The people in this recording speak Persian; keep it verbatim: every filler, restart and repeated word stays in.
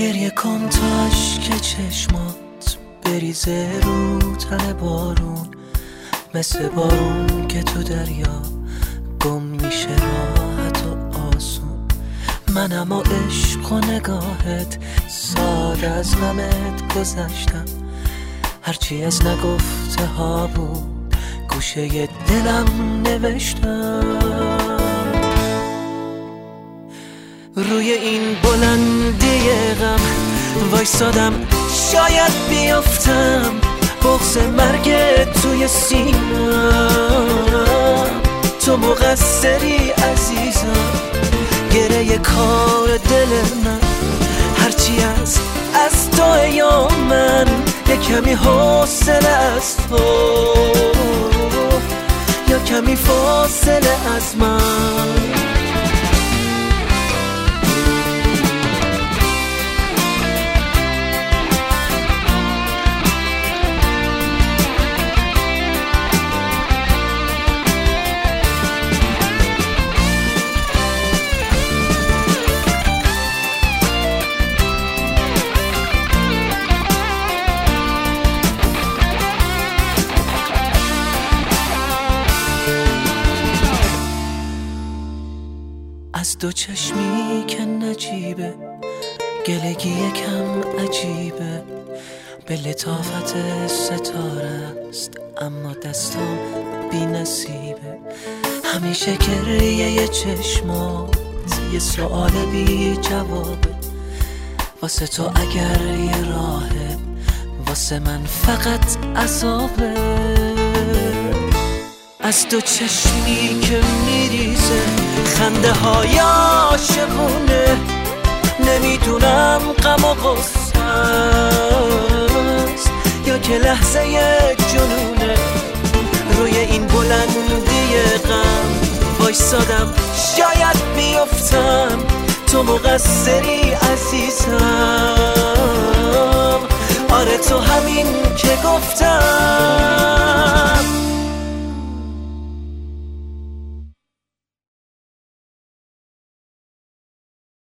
گریه کن تا اشک چشمات بریزه رو تن بارون، مثل بارون که تو دریا گم میشه راحت و آسون. من اما عشق و نگاهت ساده از غمت گذشتم، هرچی از نگفته ها بود گوشه دلم نوشتم. روی این بلندی غم وایسادم شاید بیافتم، بغض مرگ توی سینم. تو مقصری عزیزم، گره کار دل من، هرچی از از تو یا من، یه کمی حوصله از تو یا کمی فاصله از من. از دو چشمی که نجیبه، گلگی یکم عجیبه، به لطافت ستاره است اما دستام بی نصیبه. همیشه گریه یه چشمات یه سؤال بی جوابه، واسه تو اگر یه راهه، واسه من فقط عذابه. از دو چشمی که میریزه خنده های عاشقونه، نمیدونم غم و غصه است یا که لحظه جنونه. روی این بلندی غم وایسادم شاید بیفتم، تو مقصری عزیزم. آره تو همین که گفتم.